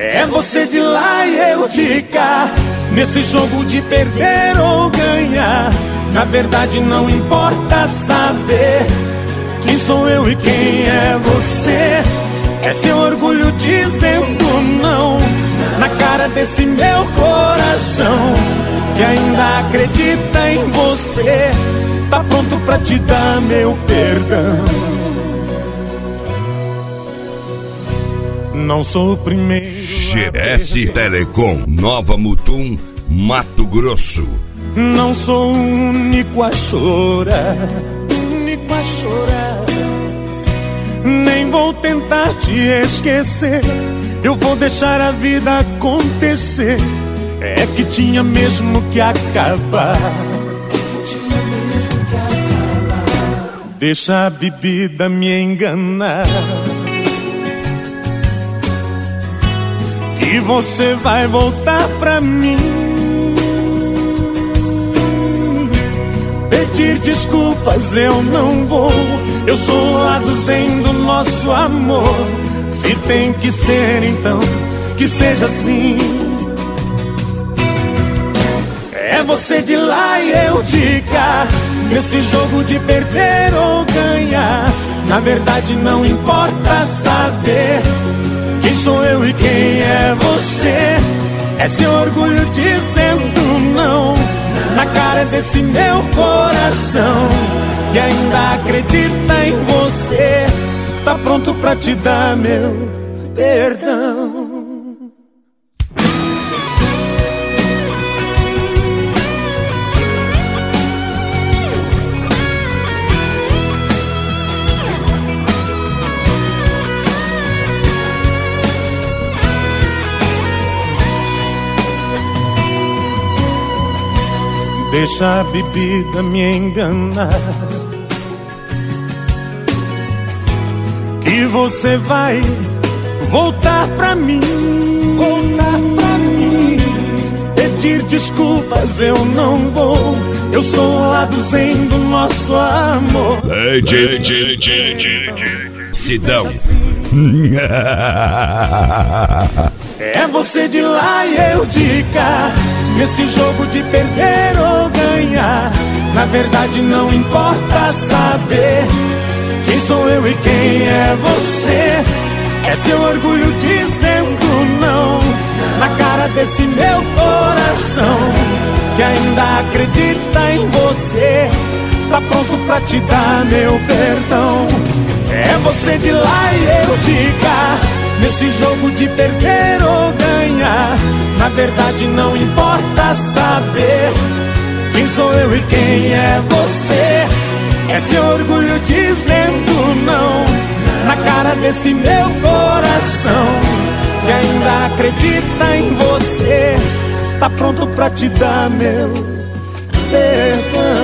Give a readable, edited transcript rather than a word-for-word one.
É você de lá e eu de cá, nesse jogo de perder ou ganhar. Na verdade não importa saber quem sou eu e quem é você. É seu orgulho dizendo não na cara desse meu coração, que ainda acredita em você. Tá pronto pra te dar meu perdão. Não sou o primeiro. GS Telecom, Nova Mutum, Mato Grosso. Não sou o único a chorar, nem vou tentar te esquecer. Eu vou deixar a vida acontecer. É que tinha mesmo que acabar. Deixa a bebida me enganar, que você vai voltar pra mim. Pedir desculpas eu não vou. Eu sou o lado zen do nosso amor. Se tem que ser, então que seja assim. É você de lá e eu de cá, nesse jogo de perder ou ganhar. Na verdade não importa saber quem sou eu e quem é você. É seu orgulho dizendo não na cara desse meu coração, que ainda acredita em você. Tá pronto pra te dar meu perdão. Deixa a bebida me enganar, que você vai voltar pra mim. Pedir desculpas eu não vou. Eu sou o lado zen do nosso amor. Sidão. É você de lá e eu de cá, nesse jogo de perder ou ganhar. Na verdade não importa saber quem sou eu e quem é você. É seu orgulho dizendo não na cara desse meu coração, que ainda acredita em você. Tá pronto pra te dar meu perdão. É você de lá e eu de cá, nesse jogo de perder ou ganhar. Na verdade não importa saber quem sou eu e quem é você. É seu orgulho dizendo não na cara desse meu coração, que ainda acredita em você. Tá pronto pra te dar meu perdão.